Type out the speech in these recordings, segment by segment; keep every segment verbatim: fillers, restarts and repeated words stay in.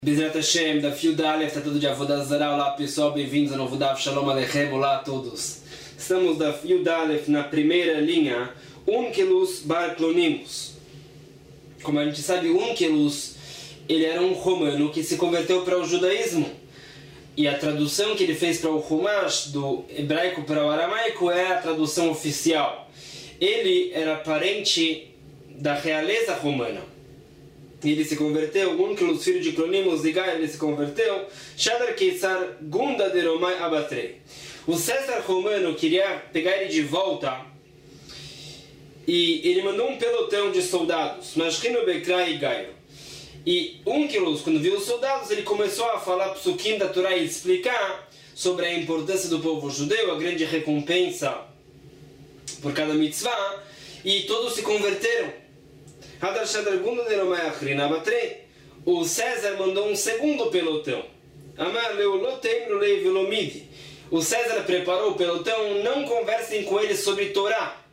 Bezerra Hashem, da Fiudalef, está todo dia Avodah Zarah. Olá pessoal, bem-vindos ao novo Daf, Shalom Aleichem, olá a todos. Estamos da Fiudalef na primeira linha, Onkelos bar Clonimus. Como a gente sabe, Onkelos, ele era um romano que se converteu para o judaísmo. E a tradução que ele fez para o Chumash, do hebraico para o aramaico, é a tradução oficial. Ele era parente da realeza romana. Ele se converteu, Onkelos, filho de Clonimus, de Gai, ele se converteu, Shadar Keisar Gunda de Romai Abatrei. O César romano queria pegar ele de volta e ele mandou um pelotão de soldados, Mashkino Bekrai e Gaio. E Onkelos, quando viu os soldados, ele começou a falar psukim da Torá e explicar sobre a importância do povo judeu, a grande recompensa por cada mitzvah, e todos se converteram. O César mandou um segundo pelotão. O César preparou o pelotão, não conversem com eles sobre Torá.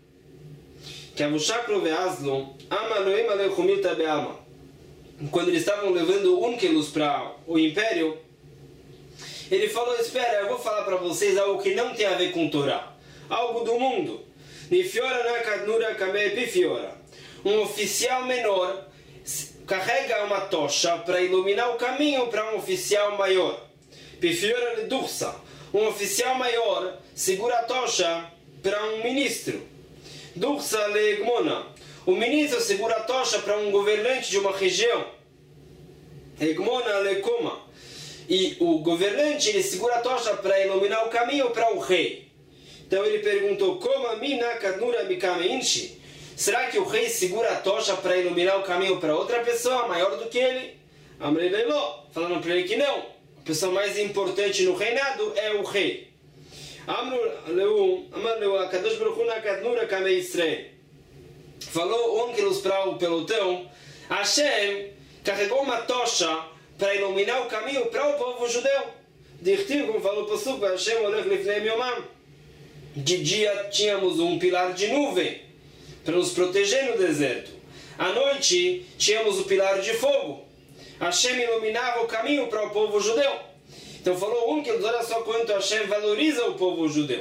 Quando eles estavam levando Onkelos para o império, ele falou: espera, eu vou falar para vocês algo que não tem a ver com Torá, algo do mundo. Um oficial menor carrega uma tocha para iluminar o caminho para um oficial maior. Um oficial maior segura a tocha para um ministro. O ministro segura a tocha para um governante de uma região. E o governante ele segura a tocha para iluminar o caminho para o rei. Então ele perguntou: como a mina kadnura mikame inchi? Será que o rei segura a tocha para iluminar o caminho para outra pessoa maior do que ele? Amrei Leiló, falando para ele que não. A pessoa mais importante no reinado é o rei. Falou Onkelos para o pelotão: Hashem carregou uma tocha para iluminar o caminho para o povo judeu. Dirtiv, como falou o Pasuk, Hashem olech lifnei yomam. De dia tínhamos um pilar de nuvem para nos proteger no deserto. À noite, tínhamos o pilar de fogo. Hashem iluminava o caminho para o povo judeu. Então falou Onkelos: olha só quanto Hashem valoriza o povo judeu.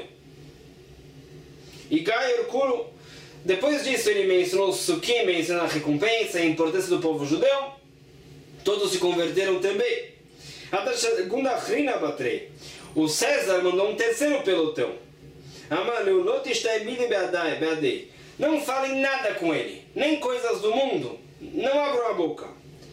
E Gai Urkulu, depois disso ele mencionou o Sukim, mencionou a recompensa e a importância do povo judeu. Todos se converteram também. O César mandou um terceiro pelotão. Não falem nada com ele, nem coisas do mundo, não abram a boca.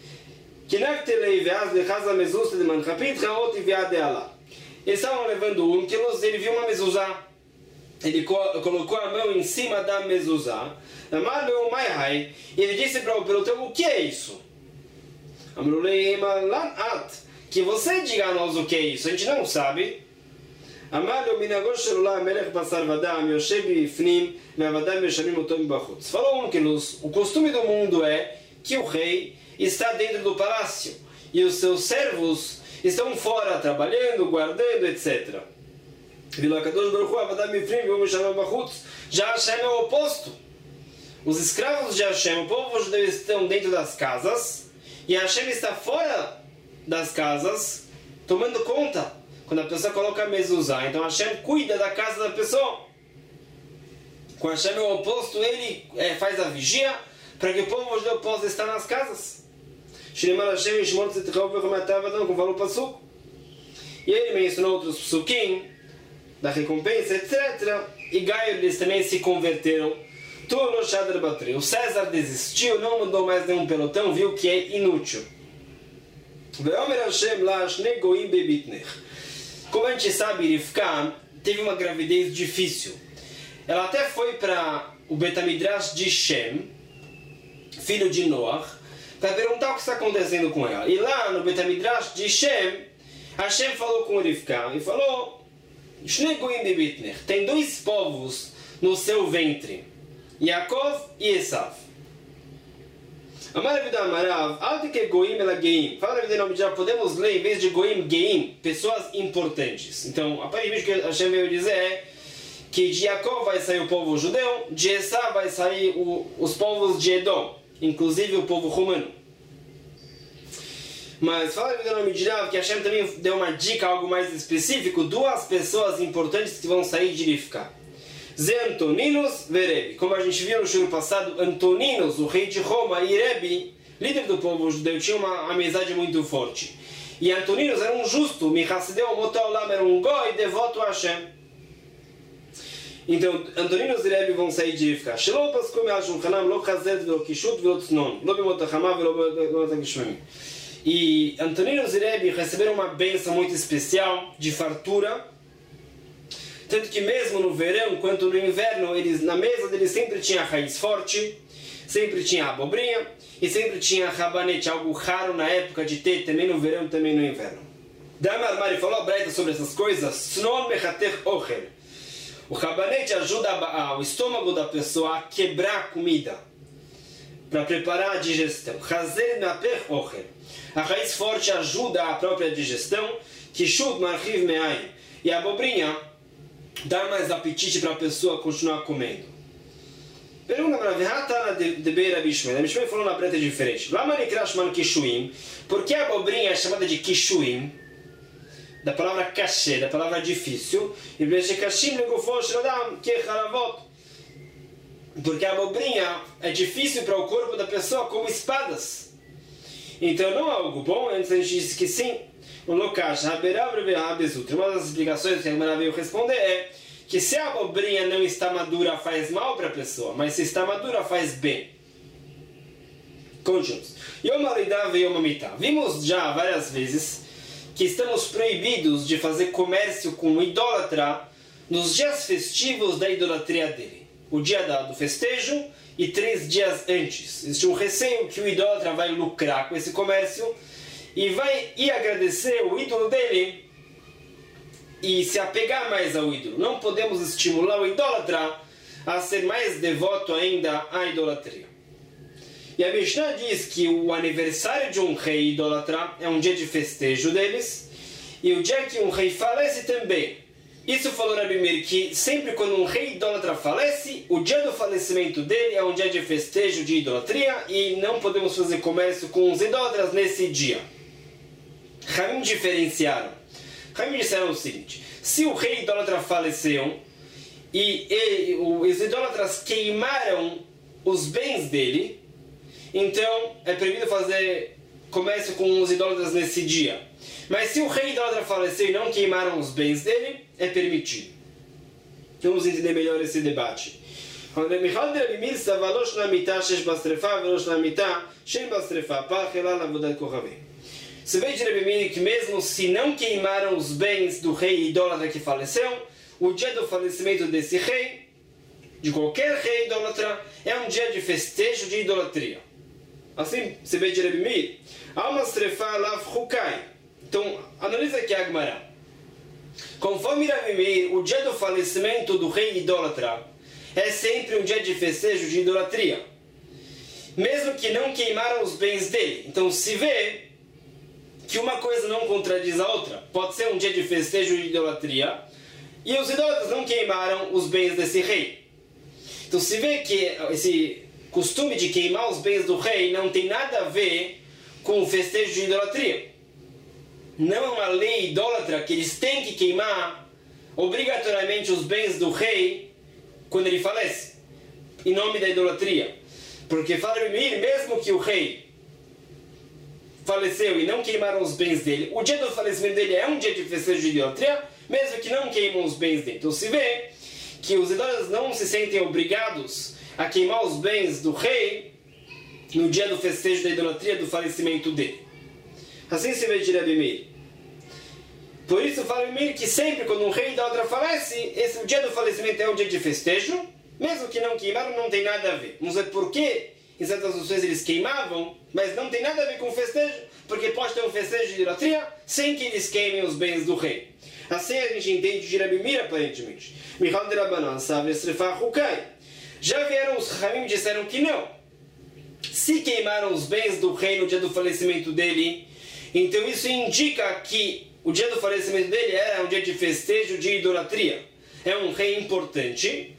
Eles estavam levando o Onkelos, ele viu uma mezuzá. Ele colocou a mão em cima da mezuzá. Ele disse para o pelotão: o que é isso? Que você diga a nós o que é isso, a gente não sabe. Falou Onkelos: o costume do mundo é que o rei está dentro do palácio e os seus servos estão fora trabalhando, guardando, etcétera. Já Hashem é o oposto. Os escravos de Hashem, o povo judeu, estão dentro das casas e Hashem está fora das casas tomando conta. Quando a pessoa coloca a mezuzá, então Hashem cuida da casa da pessoa. Com Hashem é o oposto, ele é, faz a vigia para que o povo judeu possa estar nas casas. Como falou o Pasuk. E ele mencionou outros psukim da recompensa, etcétera. E Gai, eles também se converteram. O César desistiu, não mandou mais nenhum pelotão, viu que é inútil. Como a gente sabe, Rivka teve uma gravidez difícil. Ela até foi para o Betamidrash de Shem, filho de Noach, para perguntar o que está acontecendo com ela. E lá no Betamidrash de Shem, Hashem falou com Rivka e falou: tem dois povos no seu ventre, Yaakov e Esav. Amar vida Amarav, alto que Goim ela Geim. Fala a vida nome já podemos ler em vez de Goim, Geim, pessoas importantes. Então, aparentemente o que Hashem veio dizer é que de Yaakov vai sair o povo judeu, de Esav vai sair o, os povos de Edom, inclusive o povo romano. Mas fala no nome de Rav que Hashem também deu uma dica, algo mais específico, duas pessoas importantes que vão sair de Rivka. Zé Antoninos e Rebi. Como a gente viu no show passado, Antoninos, o rei de Roma, e Rebi, líder do povo judeu, tinha uma amizade muito forte. E Antoninos era um justo, Michassideu Motolam era um goi devoto a Hashem. Então, Antoninos e Rebi vão sair de Rivka. Shelo paskum al shulchanam lo chazed velo kishut velo tznon, lo bimotachama velo bimotachishmim. E Antoninos e Rebi receberam uma bênção muito especial de fartura. Tanto que mesmo no verão, quanto no inverno, eles, na mesa deles sempre tinha raiz forte, sempre tinha abobrinha e sempre tinha rabanete, algo raro na época de ter, também no verão, também no inverno. Damar Mari falou a breita sobre essas coisas. Tznon mechatech ochel. O rabanete ajuda a, a, o estômago da pessoa a quebrar a comida, para preparar a digestão. Chazer napech ochel. A raiz forte ajuda a própria digestão. Kishut marchiv me'ayim. E a abobrinha dá mais apetite para a pessoa continuar comendo. Pergunta para Vehatana de Beira Bishmel. A Bishmel falou na preta diferente. Lama nikrashman kishuim. Por que a abobrinha é chamada de kishuim? Da palavra kashe, da palavra difícil. E kashim legufon shradam kecharavot. Porque a abobrinha é difícil para o corpo da pessoa como espadas. Então não é algo bom. Antes a gente disse que sim. No Lokash, uma das explicações que a Gemara veio responder é que se a abobrinha não está madura faz mal para a pessoa, mas se está madura faz bem. Continuamos. Yom Halidah ve Yom Hamitah. Vimos já várias vezes que estamos proibidos de fazer comércio com o idólatra nos dias festivos da idolatria dele. O dia do festejo e três dias antes. Existe um receio que o idólatra vai lucrar com esse comércio e vai ir agradecer o ídolo dele e se apegar mais ao ídolo. Não podemos estimular o idólatra a ser mais devoto ainda à idolatria. E a Mishnah diz que o aniversário de um rei idólatra é um dia de festejo deles, e o dia que um rei falece também. Isso falou Rabi Meir, que sempre quando um rei idólatra falece, o dia do falecimento dele é um dia de festejo de idolatria, e não podemos fazer comércio com os idólatras nesse dia. Ramim diferenciaram. Ramim disseram o seguinte: se o rei idólatra faleceu e, e os idólatras queimaram os bens dele, então é proibido fazer comércio com os idólatras nesse dia. Mas se o rei idólatra faleceu e não queimaram os bens dele, é permitido. Vamos entender melhor esse debate. Você vê de Rabi Meir que mesmo se não queimaram os bens do rei idólatra que faleceu, o dia do falecimento desse rei, de qualquer rei idólatra, é um dia de festejo de idolatria. Assim, você vê de Rabi Meir. Alma strefa lav chukai. Então, analisa aqui a Gemara. Conforme Rabi Meir, o dia do falecimento do rei idólatra é sempre um dia de festejo de idolatria, mesmo que não queimaram os bens dele. Então, se vê que uma coisa não contradiz a outra. Pode ser um dia de festejo de idolatria e os idólatras não queimaram os bens desse rei. Então se vê que esse costume de queimar os bens do rei não tem nada a ver com o festejo de idolatria. Não é uma lei idólatra que eles têm que queimar obrigatoriamente os bens do rei quando ele falece, em nome da idolatria. Porque fala mesmo que o rei faleceu e não queimaram os bens dele, o dia do falecimento dele é um dia de festejo de idolatria, mesmo que não queimam os bens dele. Então se vê que os idólatras não se sentem obrigados a queimar os bens do rei no dia do festejo da idolatria, do falecimento dele. Assim se vê de Rabi Meir. Por isso fala Rabi Meir que sempre quando um rei idólatra falece, esse, o dia do falecimento é um dia de festejo, mesmo que não queimaram, não tem nada a ver. Vamos ver por quê. Em certas situações eles queimavam, mas não tem nada a ver com o festejo, porque pode ter um festejo de idolatria sem que eles queimem os bens do rei. Assim a gente entende de Rabi Meir aparentemente. Michal de Rabanan, sabe, Esrefah Hukai. Já vieram os Ramim e disseram que não. Se queimaram os bens do rei no dia do falecimento dele, então isso indica que o dia do falecimento dele era um dia de festejo de idolatria. É um rei importante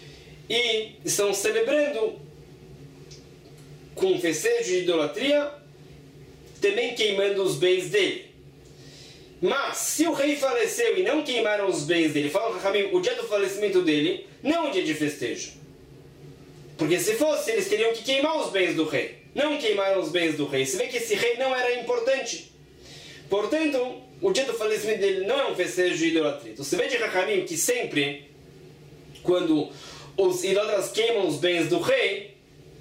e estão celebrando com festejo de idolatria também queimando os bens dele. Mas, se o rei faleceu e não queimaram os bens dele, fala o Rahamim, o dia do falecimento dele não é um dia de festejo. Porque se fosse, eles teriam que queimar os bens do rei. Não queimaram os bens do rei. Você vê que esse rei não era importante. Portanto, o dia do falecimento dele não é um festejo de idolatria. Então, você vê de Rahamim que sempre, quando os idólatras queimam os bens do rei,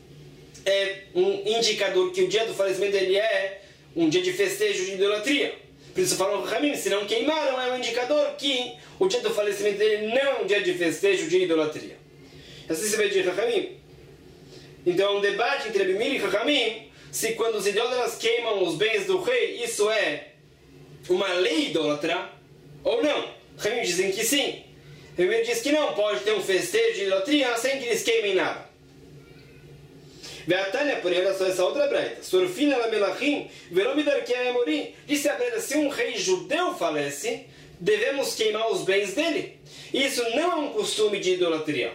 é um indicador que o dia do falecimento dele é um dia de festejo de idolatria. Por isso falam Rahamim, se não queimaram, é um indicador que o dia do falecimento dele não é um dia de festejo de idolatria. Assim se vê de Rahamim. Então é um debate entre Abimir e Rahamim, se quando os idólatras queimam os bens do rei, isso é uma lei idólatra ou não. Rahamim dizem que sim. Abimir diz que não, pode ter um festejo de idolatria sem que eles queimem nada. Veatânia, porém, olha só essa outra breita. Sorfina la melachim, velomidar que é morir. Disse a breita, se um rei judeu falece, devemos queimar os bens dele. Isso não é um costume de idolatria.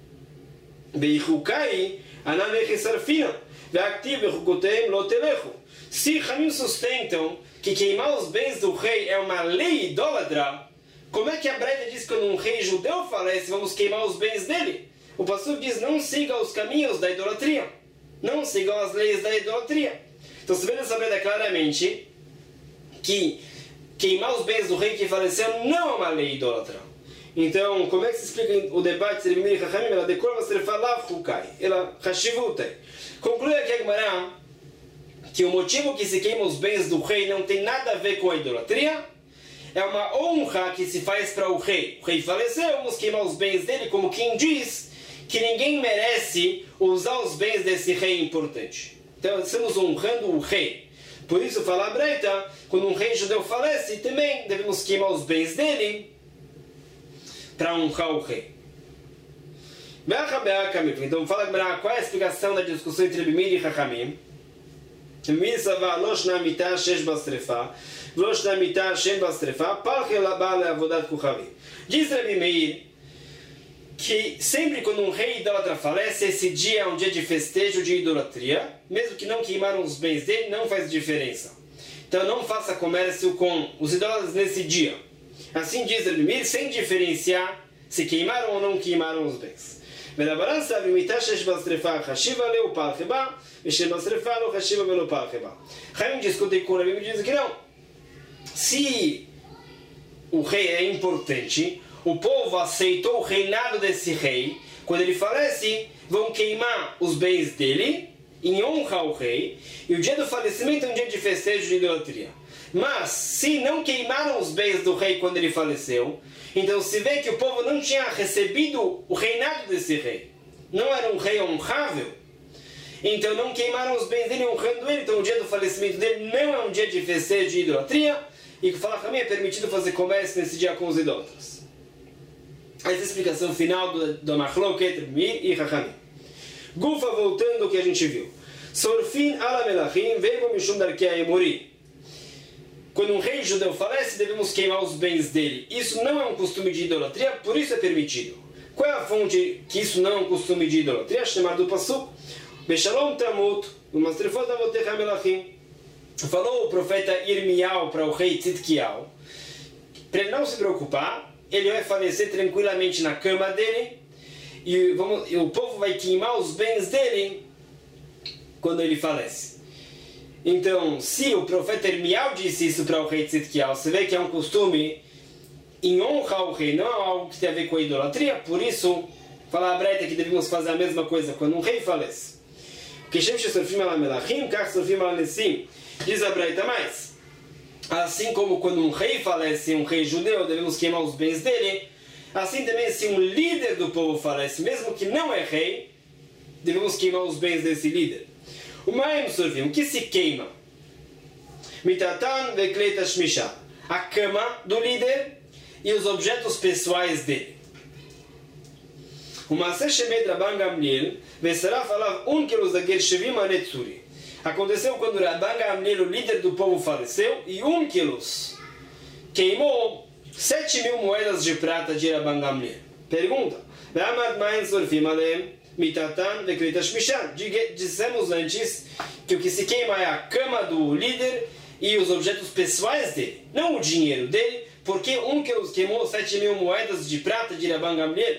Beichukai, anamech sarfina, veactiv bechukotem lotelechu. Se Rahamim sustentam que queimar os bens do rei é uma lei idólatra, como é que a breita diz que quando um rei judeu falece, vamos queimar os bens dele? O pastor diz, não siga os caminhos da idolatria. Não sigam as leis da idolatria. Então se vê nessa breita claramente que queimar os bens do rei que faleceu não é uma lei idólatra. Então, como é que se explica o debate entre Abimir e Rahamim? Ela decora ser falav hukai. Ela hashivutai. Conclui aqui a Gemara que o motivo que se queima os bens do rei não tem nada a ver com a idolatria. É uma honra que se faz para o rei. O rei faleceu, vamos queimar os bens dele, como quem diz que ninguém merece usar os bens desse rei importante. Então estamos honrando o rei. Por isso fala a breita, quando um rei judeu falece, também devemos queimar os bens dele para honrar o rei. Então fala qual é a explicação da discussão entre Abimir e Rahamim. Abimir sava losh na mitah shesh basrefa, losh na mitah shem basrefa, palche labá leavodat kuchavim. Diz Abimir que sempre quando um rei idólatra falece, esse dia é um dia de festejo de idolatria, mesmo que não queimaram os bens dele, não faz diferença. Então não faça comércio com os idólatras nesse dia. Assim diz Abimir, sem diferenciar se queimaram ou não queimaram os bens. Rahamim discute com o Abimir e diz que não. Se o rei é importante, o povo aceitou o reinado desse rei. Quando ele falece, vão queimar os bens dele em honra ao rei. E o dia do falecimento é um dia de festejo de idolatria. Mas, se não queimaram os bens do rei quando ele faleceu, então se vê que o povo não tinha recebido o reinado desse rei. Não era um rei honrável. Então não queimaram os bens dele honrando ele. Então o dia do falecimento dele não é um dia de festejo de idolatria. E que fala que é permitido fazer comércio nesse dia com os idólatras. Essa é a explicação final do, do Machloket, Abimir e Rahamim. Gufa, voltando ao que a gente viu. Sorfin ala melachim veio mishum darkei emori. Quando um rei judeu falece, devemos queimar os bens dele. Isso não é um costume de idolatria, por isso é permitido. Qual é a fonte que isso não é um costume de idolatria? Chamado do Pasuk. Beshalom tamut, umastrefot avotecha melachim. Falou o profeta Irmial para o rei Tzidkial, para ele não se preocupar, ele vai falecer tranquilamente na cama dele e, vamos, e o povo vai queimar os bens dele quando ele falece. Então, se o profeta Irmial disse isso para o rei Tzidkial, você vê que é um costume em honra ao rei, não é algo que tem a ver com a idolatria, por isso, fala a breita que devemos fazer a mesma coisa quando um rei falece. Diz a breita mais. Assim como quando um rei falece, um rei judeu, devemos queimar os bens dele, assim também se um líder do povo falece, mesmo que não é rei, devemos queimar os bens desse líder. O Maim Surfim, o que se queima? Mitatan vekleta shmisha, a cama do líder e os objetos pessoais dele. O Maaseh Shemed Rabban Gamliel vesaraf alav un kilos dagel shevim anetzuri. Aconteceu quando Rabban Gamliel, o líder do povo, faleceu e um quilos queimou sete mil moedas de prata de Rabban Gamliel. Pergunta: mitatan vekritash mishan. Dissemos antes que o que se queima é a cama do líder e os objetos pessoais dele, não o dinheiro dele, porque um que queimou sete mil moedas de prata de Rabban Gamliel.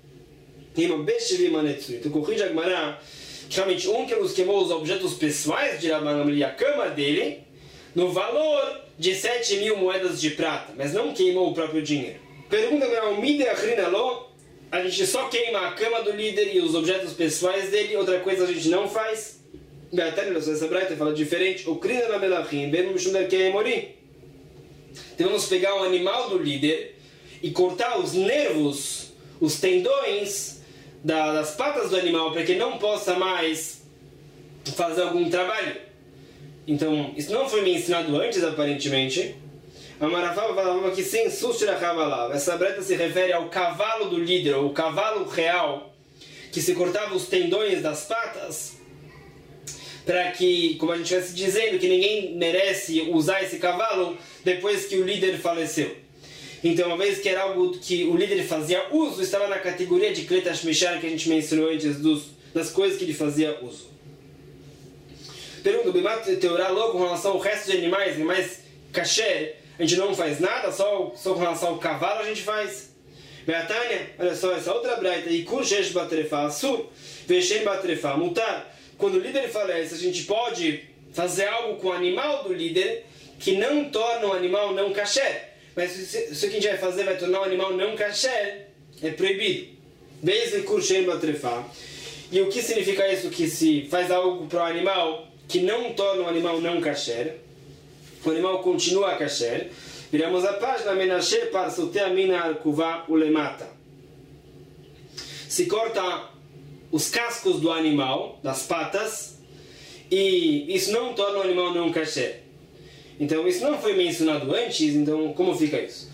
Então corrige a Gemara que realmente um que queimou os objetos pessoais de Rabban Gamliel e a cama dele no valor de sete mil moedas de prata, mas não queimou o próprio dinheiro. Pergunta para o Mide Achrinaló, a gente só queima a cama do líder e os objetos pessoais dele, outra coisa a gente não faz. Essa braita fala diferente. O Krina na Melachim, bem no Shumder Keimori. Então vamos pegar um animal do líder e cortar os nervos, os tendões das patas do animal para que não possa mais fazer algum trabalho. Então, isso não foi me ensinado antes, aparentemente. A Marafá falava que sim, Sushra Kavala. Essa breta se refere ao cavalo do líder, ou o cavalo real, que se cortava os tendões das patas, para que, como a gente estivesse dizendo, que ninguém merece usar esse cavalo depois que o líder faleceu. Então, uma vez que era algo que o líder fazia uso, estava na categoria de Kletash Mishar, que a gente mencionou antes dos, das coisas que ele fazia uso. Pergunta, o Bimat Teorá logo com relação ao resto de animais, animais kasher, a gente não faz nada, só, só com relação ao cavalo a gente faz. Beatânia, olha só, essa outra braita, Ikur Shesh Batrefa Asur, Veshen Batrefa Mutar. Quando o líder falece, a gente pode fazer algo com o animal do líder que não torna o animal não kasher. Mas se, se o que a gente vai fazer vai tornar o animal não kasher, é proibido. Vez Ikur Shesh Batrefa. E o que significa isso? Que se faz algo para o animal que não torna o animal não kasher, o animal continua kasher. Viramos a página Menashe Parsotea Mina Arkuva Ulemata. Se corta os cascos do animal, das patas, e isso não torna o animal não kasher. Então isso não foi mencionado antes, então como fica isso?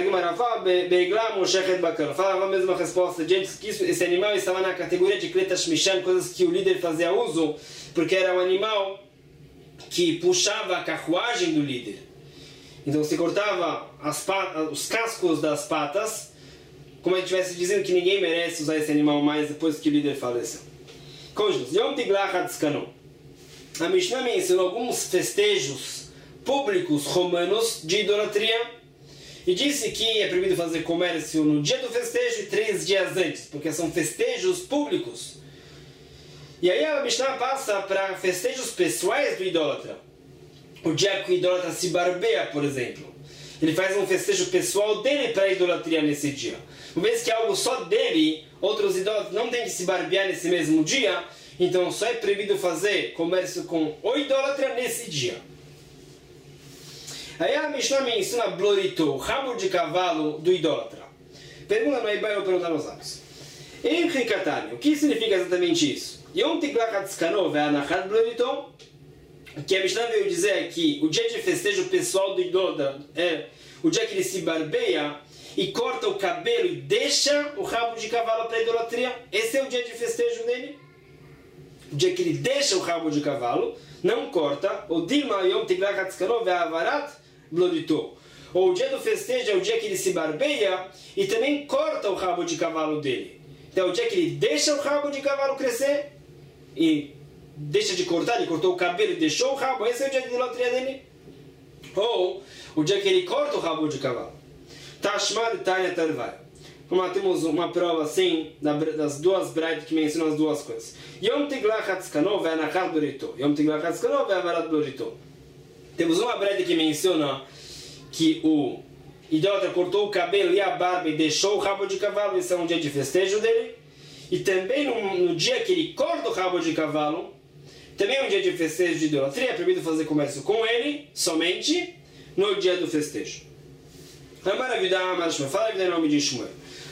Falava a mesma resposta de antes, que isso, esse animal estava na categoria de Kletash Mishan, coisas que o líder fazia uso, porque era um animal que puxava a carruagem do líder. Então se cortava as patas, os cascos das patas, como a gente estivesse dizendo que ninguém merece usar esse animal mais depois que o líder faleceu. Cônjuges, Yom Tiglah Hatzkanon. A Mishnah mencionou alguns festejos públicos romanos de idolatria e disse que é proibido fazer comércio no dia do festejo e três dias antes, porque são festejos públicos. E aí a Mishnah passa para festejos pessoais do idólatra. O dia que o idólatra se barbeia, por exemplo. Ele faz um festejo pessoal dele para a idolatria nesse dia. Uma vez que é algo só dele, outros idólatras não têm que se barbear nesse mesmo dia, então só é proibido fazer comércio com o idólatra nesse dia. Aí a Mishnah menciona blorito, o rabo de cavalo do idólatra. Pergunta no Eibai ou pergunta nos lábios. Em Rikatani, o que significa exatamente isso? Yom Tiglah Hatzkanon ve'anachat blorito, que a Mishnah veio dizer é que o dia de festejo pessoal do idólatra é o dia que ele se barbeia e corta o cabelo e deixa o rabo de cavalo para a idolatria. Esse é o dia de festejo dele. O dia que ele deixa o rabo de cavalo, não corta. O Dilma Yom Tiglah Hatzkanon ve'avarat blorito. Ou o dia do festejo é o dia que ele se barbeia e também corta o rabo de cavalo dele. Então é o dia que ele deixa o rabo de cavalo crescer e deixa de cortar, ele cortou o cabelo e deixou o rabo, esse é o dia de idolatria dele. Ou o dia que ele corta o rabo de cavalo. Tashmar Tanya Tarvai. Como temos uma prova assim das duas braitas que mencionam as duas coisas. Yom Tiglah Hatzkanon ve'anachat blorito. Yom Tiglah Hatzkanon ve'avarat blorito. Temos uma braita que menciona que o idólatra cortou o cabelo e a barba e deixou o rabo de cavalo, esse é um dia de festejo dele. E também no, no dia que ele corta o rabo de cavalo, também é um dia de festejo de idolatria, é proibido fazer comércio com ele, somente no dia do festejo. Fala a vida em nome de Shmuel.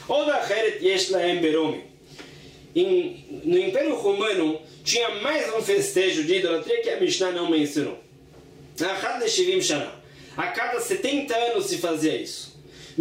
No Império Romano tinha mais um festejo de idolatria que a Mishnah não mencionou. A cada setenta anos se fazia isso.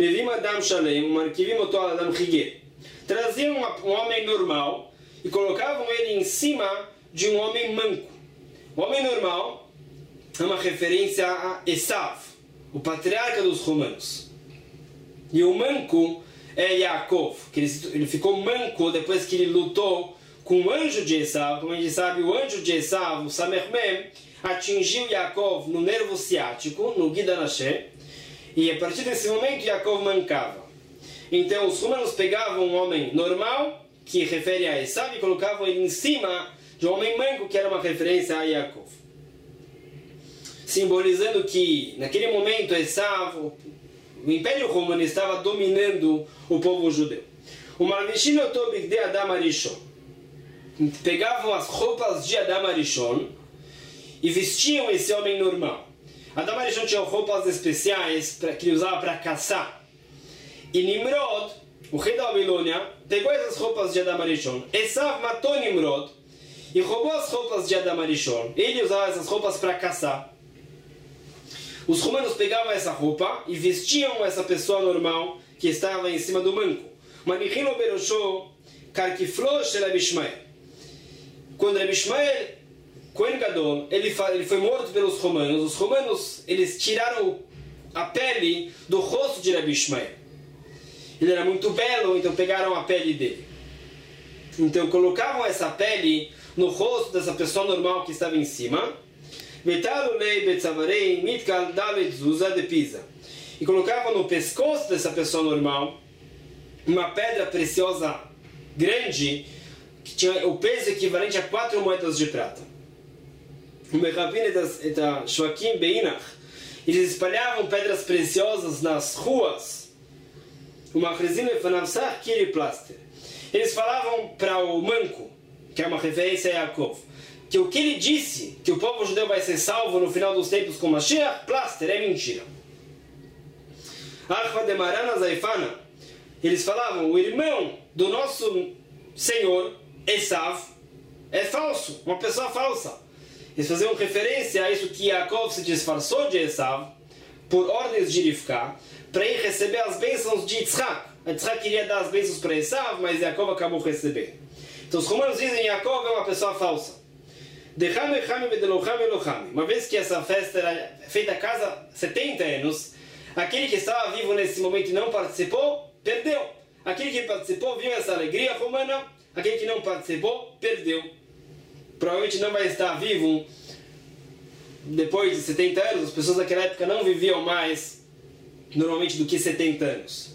Traziam um homem normal e colocavam ele em cima de um homem manco. O homem normal é uma referência a Esav, o patriarca dos romanos. E o manco é Yaakov, que ele, ele ficou manco depois que ele lutou com o anjo de Esav. Como a gente sabe, o anjo de Esav, o Samermem, atingiu Yaakov no nervo ciático, no Gidanashé, e a partir desse momento Yaakov mancava. Então os romanos pegavam um homem normal, que refere a Esav, e colocavam ele em cima de um homem manco, que era uma referência a Yaakov. Simbolizando que, naquele momento, Esav, o Império Romano estava dominando o povo judeu. O Malvishino Tobik de Adam Arishon. Pegavam as roupas de Adam Arishon e vestiam esse homem normal. Adam Arishon tinha roupas especiais pra, que ele usava para caçar. E Nimrod, o rei da Babilônia, pegou essas roupas de Adam Arishon. Esav matou Nimrod e roubou as roupas de Adam Arishon. Ele usava essas roupas para caçar. Os romanos pegavam essa roupa e vestiam essa pessoa normal que estava em cima do manco. Manichino Berosho Karkiflo Shel Abishmael. Quando Abishmael, Kohen Gadol, ele foi morto pelos romanos, os romanos eles tiraram a pele do rosto de Abishmael. Ele era muito belo, então pegaram a pele dele. Então colocavam essa pele no rosto dessa pessoa normal que estava em cima. E colocavam no pescoço dessa pessoa normal uma pedra preciosa grande que tinha o peso equivalente a quatro moedas de prata. O Merabin e da Joaquim Beinach, eles espalhavam pedras preciosas nas ruas. Uma resina fanavsar kiri plaster. Eles falavam para o manco, que é uma referência a Yaakov, que o que ele disse, que o povo judeu vai ser salvo no final dos tempos com Mashiach, plaster, é mentira. Arfa de Marana Zaifana, eles falavam, o irmão do nosso Senhor, Esav, é falso, uma pessoa falsa. Eles faziam referência a isso que Yaakov se disfarçou de Esav, por ordens de Rivka, para ir receber as bênçãos de Yitzhak. Yitzhak queria dar as bênçãos para Esav, mas Yaakov acabou recebendo. Então os romanos dizem que Yaakov é uma pessoa falsa. Uma vez que essa festa era feita a cada setenta anos, aquele que estava vivo nesse momento e não participou, perdeu. Aquele que participou viu essa alegria romana, aquele que não participou, perdeu. Provavelmente não vai estar vivo depois de setenta anos. As pessoas daquela época não viviam mais normalmente do que setenta anos.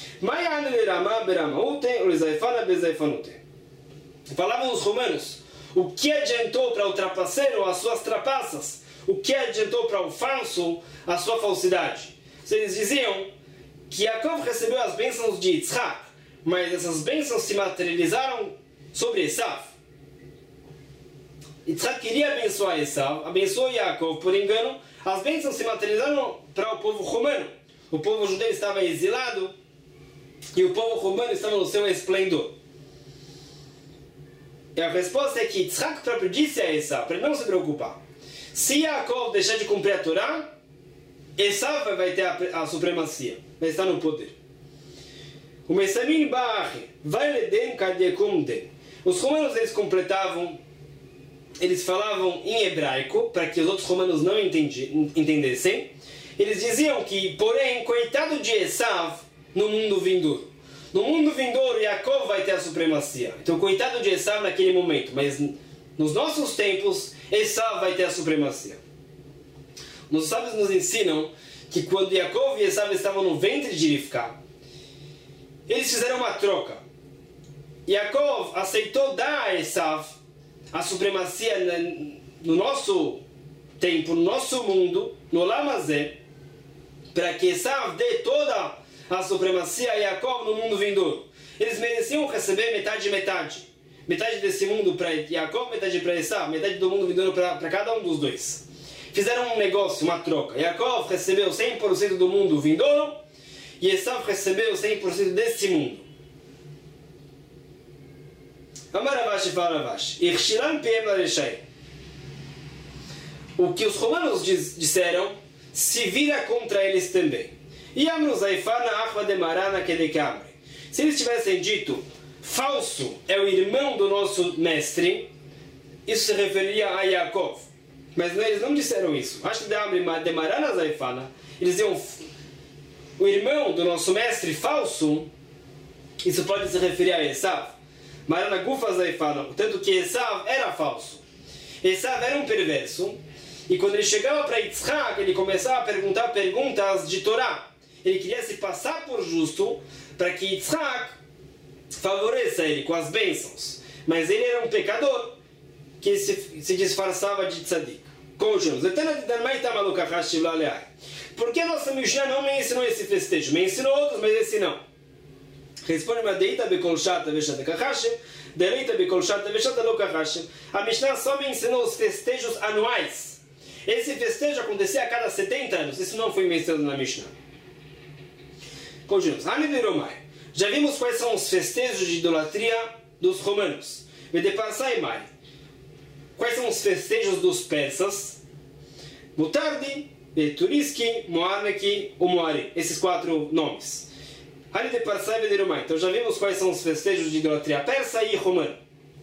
Falavam os romanos, o que adiantou para o trapaceiro as suas trapaças? O que adiantou para o falso a sua falsidade? Eles diziam que Yaakov recebeu as bênçãos de Yitzhak, mas essas bênçãos se materializaram sobre Esav. Yitzhak queria abençoar Esav, abençoou Yaakov por engano, as bênçãos se materializaram para o povo romano. O povo judeu estava exilado e o povo romano estava no seu esplendor. E a resposta é que Yitzhak próprio disse a Esav, para ele não se preocupar. Se Yaakov deixar de cumprir a Torá, Esav vai ter a, a supremacia, vai estar no poder. O Mesamin Ba'achi, vai leden kadyekum den. Os romanos eles completavam, eles falavam em hebraico, para que os outros romanos não entendi, entendessem. Eles diziam que, porém, coitado de Esav no mundo vindouro. No mundo vindouro, Yaakov vai ter a supremacia. Então, coitado de Esav naquele momento. Mas nos nossos tempos, Esav vai ter a supremacia. Os sábios nos ensinam que quando Yaakov e Esav estavam no ventre de Rivka, eles fizeram uma troca. Yaakov aceitou dar a Esav a supremacia no nosso tempo, no nosso mundo, no Lamazé, para que Esav dê toda a supremacia a Yaakov no mundo vindouro. Eles mereciam receber metade e metade. Metade desse mundo para Yaakov, metade para Esav, metade do mundo vindouro para cada um dos dois. Fizeram um negócio, uma troca. Yaakov recebeu cem por cento do mundo vindouro e Esav recebeu cem por cento desse mundo. Amaravashi faravashi. Irshiram piem lareshai. O que os romanos diz, disseram se vira contra eles também. Se eles tivessem dito falso é o irmão do nosso mestre, isso se referiria a Yaakov. Mas eles não disseram isso. Eles diziam o irmão do nosso mestre falso, isso pode se referir a Esav. Marana Gufas aí falam, tanto que Esav era falso. Esav era um perverso, e quando ele chegava para Yitzhak, ele começava a perguntar perguntas de Torá. Ele queria se passar por justo, para que Yitzhak favoreça ele com as bênçãos. Mas ele era um pecador, que se, se disfarçava de tzadik. Continuamos. Por que nossa Mishnah não me ensinou esse festejo? Me ensinou outros, mas esse não. Responde: a Mishnah só me ensinou os festejos anuais. Esse festejo acontecia a cada setenta anos. Isso não foi mencionado na Mishnah. Continuamos. Já vimos quais são os festejos de idolatria dos romanos. Quais são os festejos dos persas? Mutardi, Turiski, Moarneki ou Moari. Esses quatro nomes. Então já vimos quais são os festejos de idolatria persa e romana.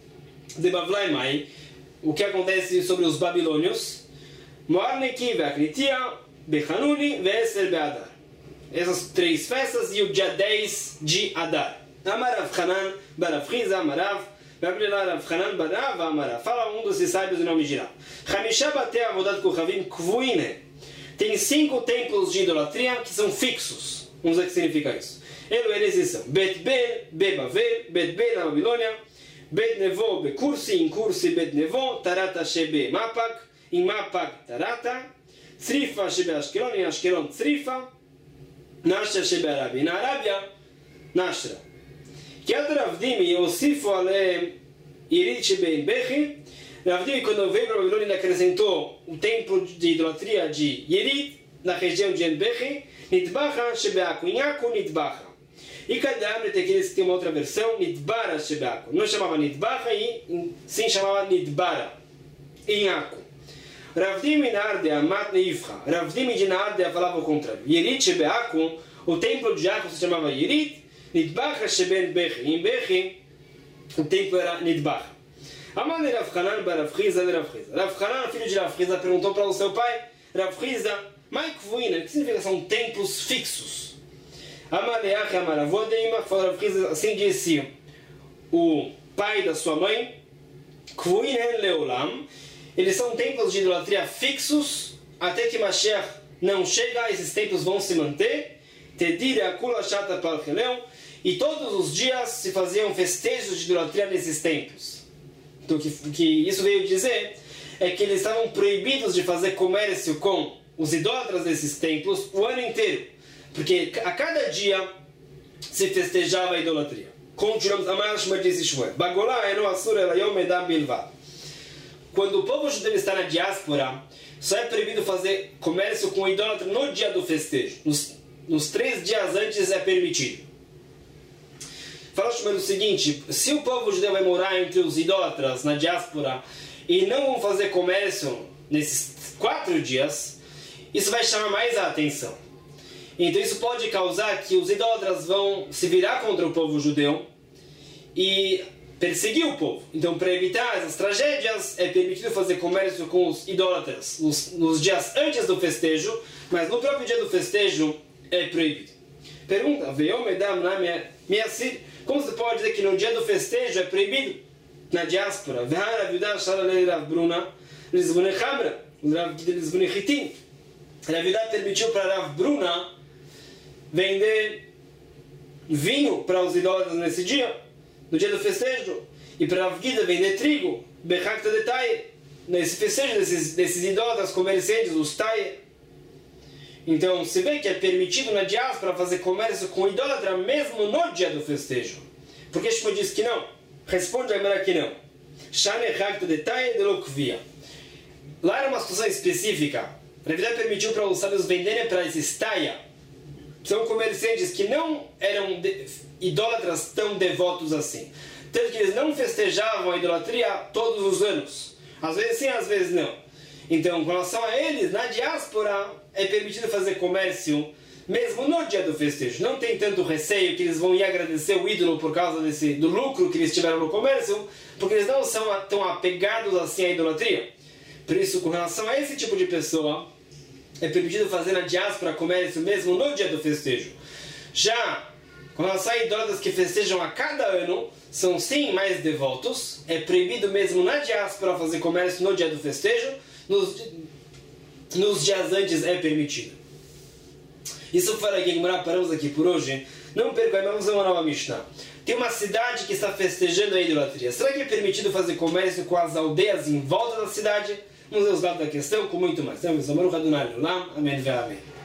De Bavlaimai, o que acontece sobre os babilônios. Moarneki, Veakritia, Bechanuni, Veser Beadar. Essas três festas e o dia dez de Adar. Amarav Hanan, Barav Riza, Amarav, Rav Hanan Barav, Amarav. Fala um dos sábios do nome de Rav. Hamisha Bate Avodat Kochavim Kvuine. Tem cinco templos de idolatria que são fixos. Vamos ver o que significa isso. Eles são Bet Bel, Bebavel, Bet Bel na Babilônia, Bet Nevo, Bekursi, em Kursi, Bet Nevo, Tarata Shebe Mapak, em Mapak Tarata, Srifa Shebe Ashkelon, em Ashkelon Srifa, Nashra Shebe Arábia, na Arábia, Nashra. Que é Ravdimi, Yosifo Ale Irid Shebe Bechi. Ravdimi, quando veio para a Babilônia, ele acrescentou o templo de idolatria de Yerid, na região de Enbechi, Nitbacha Shebeaku, em Aku Nitbacha. E cada tem aqueles que tem uma outra versão, Nitbara Shebeaku. Não chamava Nitbacha e sim chamava Nitbara, em Aku. Ravdimi Narde Amat Neifcha. Ravdimi de Narde falava o contrário. Yerid Shebeaku, o templo de Aku se chamava Yerid, Nitbacha Sheben Bechi. Em Bechi, o templo era Nitbacha. Amane Rav Hanan Barav Riza de Rav Riza. Rav Hanan, filho de Rav Riza, perguntou para o seu pai, Rav Riza, Maikvuina, que significa são templos fixos. Amaleach Amaravodema, falou Rav Riza, assim disse o pai da sua mãe, Kvuinen Leolam, eles são templos de idolatria fixos, até que Mashiach não chega, esses templos vão se manter, Tedira Kula Shata Palcheleon, e todos os dias se faziam festejos de idolatria nesses templos. Então, o que, que isso veio dizer é que eles estavam proibidos de fazer comércio com os idólatras desses templos o ano inteiro, porque a cada dia se festejava a idolatria. Continuamos a Marshma disse Shmuel. Bagolá eno asur elayom edam bilvad. Quando o povo judeu está na diáspora, só é proibido fazer comércio com o idólatra no dia do festejo. Nos, nos três dias antes é permitido. Fala Shmuel o seguinte: se o povo judeu vai morar entre os idólatras na diáspora e não vão fazer comércio nesses quatro dias, isso vai chamar mais a atenção. Então isso pode causar que os idólatras vão se virar contra o povo judeu e perseguir o povo. Então, para evitar essas tragédias, é permitido fazer comércio com os idólatras nos, nos dias antes do festejo, mas no próprio dia do festejo é proibido. Pergunta: como você pode dizer que no dia do festejo é proibido? Na diáspora, Ravidá permitiu para Rav Bruna vender vinho para os idólatras nesse dia, no dia do festejo, e para Rav Gida vender trigo, Bechakta de Taie, nesse festejo desses, desses idólatras comerciantes, os Taie. Então se vê que é permitido na diáspora fazer comércio com idólatra mesmo no dia do festejo. Por que Shmuel diz que não? Responde agora que não. Shane Bechakta de Taie de Lokvia. Lá era uma situação específica. A Ravidá permitiu para os sábios venderem para esses Taia. São comerciantes que não eram de, idólatras tão devotos assim. Tanto que eles não festejavam a idolatria todos os anos. Às vezes sim, às vezes não. Então, com relação a eles, na diáspora, é permitido fazer comércio mesmo no dia do festejo. Não tem tanto receio que eles vão ir agradecer o ídolo por causa desse, do lucro que eles tiveram no comércio, porque eles não são tão apegados assim à idolatria. Por isso, com relação a esse tipo de pessoa, é permitido fazer na diáspora comércio mesmo no dia do festejo. Já Com relação a idólatras que festejam a cada ano, são sim mais devotos. É proibido mesmo na diáspora fazer comércio no dia do festejo. Nos, nos dias antes é permitido. Isso fora aqui, paramos aqui por hoje. Não perca, vamos fazer uma nova Mishnah. Tem uma cidade que está festejando a idolatria. Será que é permitido fazer comércio com as aldeias em volta da cidade? Vamos ver os dados da questão com muito mais. Amém.